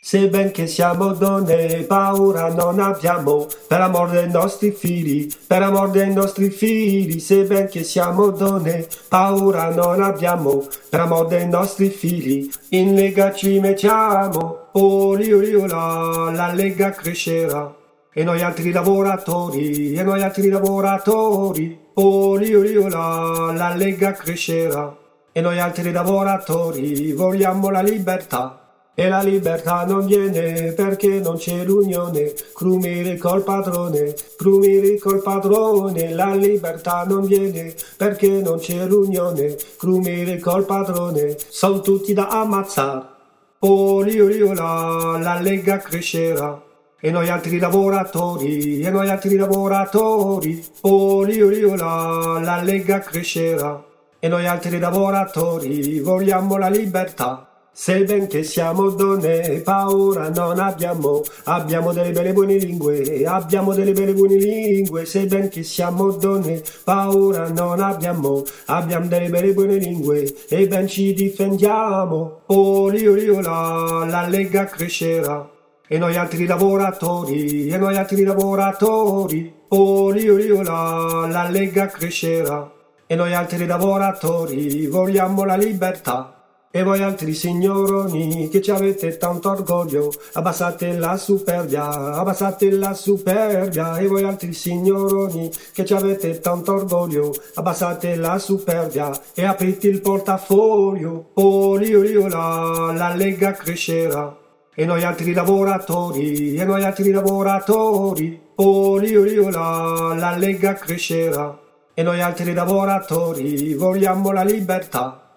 Se ben che siamo donne, paura non abbiamo, per amor dei nostri figli, per amor dei nostri figli. Se ben che siamo donne, paura non abbiamo, per amor dei nostri figli. In Lega ci mettiamo, oliola, la Lega crescerà. E noi altri lavoratori, e noi altri lavoratori, oliola, la Lega crescerà. E noi altri lavoratori vogliamo la libertà. E la libertà non viene perché non c'è l'unione, crumire col padrone, crumire col padrone. La libertà non viene perché non c'è l'unione, crumire col padrone, sono tutti da ammazzare. Oliola, la Lega crescerà. E noi altri lavoratori, e noi altri lavoratori, oliola, la Lega crescerà. E noi altri lavoratori vogliamo la libertà. Se ben che siamo donne, paura non abbiamo, abbiamo delle belle buone lingue, abbiamo delle belle buone lingue. Se ben che siamo donne, paura non abbiamo, abbiamo delle belle buone lingue, e ben ci difendiamo. Oliola, la Lega crescerà. E noi altri lavoratori, e noi altri lavoratori, oliola, la Lega crescerà. E noi altri lavoratori vogliamo la libertà. E voi altri signoroni che ci avete tanto orgoglio, abbassate la superbia, abbassate la superbia. E voi altri signoroni che ci avete tanto orgoglio, abbassate la superbia e aprite il portafoglio. Oliola, la Lega crescerà. E noi altri lavoratori, e noi altri lavoratori, oliola, la Lega crescerà. E noi altri lavoratori vogliamo la libertà.